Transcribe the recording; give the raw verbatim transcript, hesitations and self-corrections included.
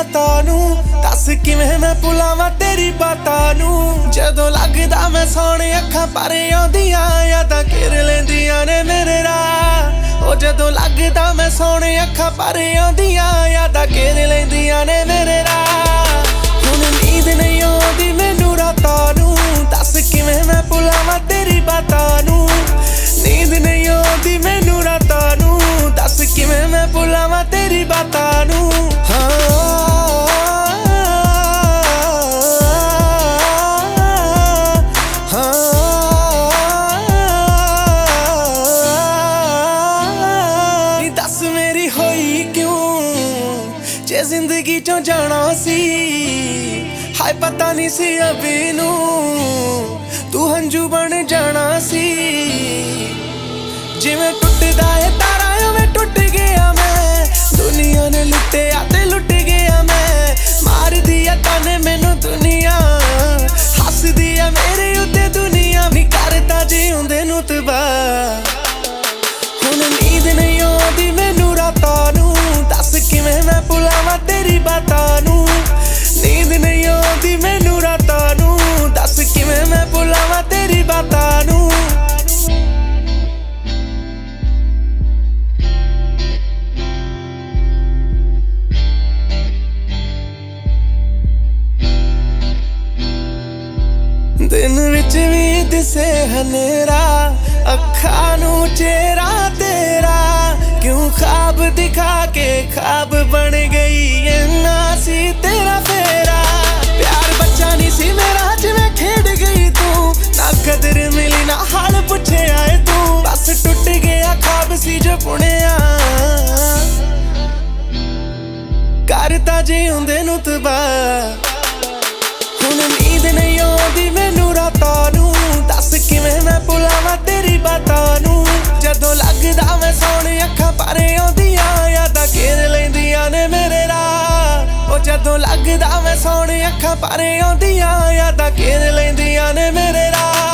रातां नूं दस किवें मैं भुलावां तेरी बातां नूं जदों लगदा मैं सौणे अखां पर आउंदियां यादां घेर लैंदियां ने मेरे राह ओ जदों लगदा मैं सौणे अखां पर आउंदियां यादां घेर लैंदियां ने मेरे राह हुण नींद नहीं आउंदी मैनूं रातां नूं दस किवें मैं भुलावां तेरी बातां नूं नींद नहीं आउंदी मैनूं रातां नूं दस किवें मैं भुलावां तेरी बातां नूं हाँ जिंदगी चों जाना सी हाय पता नहीं सी अभी नू तू हंजू बन जाना सी जिवें टुटदा है तारा उवें टुट गया मैं दुनिया ने लुटिया ते लुट गया मैं मार दिया ताने मैनू दुनिया हस दिया मेरे उत्ते दुनिया नी करदा जीउंदे नू तबाह हुण नींद नहीं आउंदी मैनू रातां नूं दस किवें मैं भुलावां तेरी बातां नूं नींद नहीं आउंदी मैनू रातां नूं दस किवें मैं भुलावां तेरी बातां नूं दिन विच भी दिसे हनेरा अखां नूं चेहरा तेरा क्यों ख्वाब दिखा के ख्वाब बन गई इन्ना सी तेरा फेरा प्यार बच्चा नहीं सी मेरा जिवें खेड गई तू ना कदर मिली ना हाल पुछे आए तू बस टुट गया ख्वाब सी जो बुनिया करता जीउंदे नू तबाह हुण नींद नहीं आउंदी मैनू रातां नूं दस किवें मैं भुलावां तेरी बातां नूं जदों लगदा मैं सौणे अखां पर आउंदियां यादां घेर लैंदियां ने मेरे राह ओ जदों लगदा मैं सौणे अखां पर आउंदियां यादां घेर लैंदियां ने मेरे राह